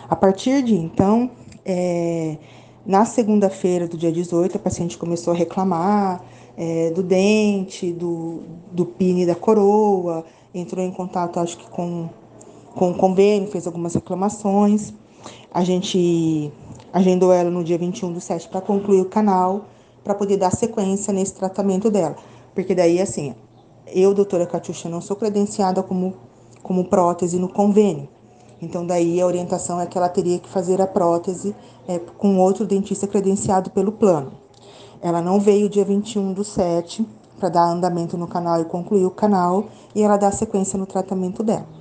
A partir de então, na segunda-feira do dia 18, a paciente começou a reclamar do dente, do pine da coroa, entrou em contato, acho que com o convênio, fez algumas reclamações. A gente agendou ela no dia 21/7 para concluir o canal, para poder dar sequência nesse tratamento dela. Porque daí, assim, eu, doutora Catiuxa, não sou credenciada como prótese no convênio. Então, daí a orientação é que ela teria que fazer a prótese com outro dentista credenciado pelo plano. Ela não veio dia 21/7 para dar andamento no canal e concluir o canal, e ela dá sequência no tratamento dela.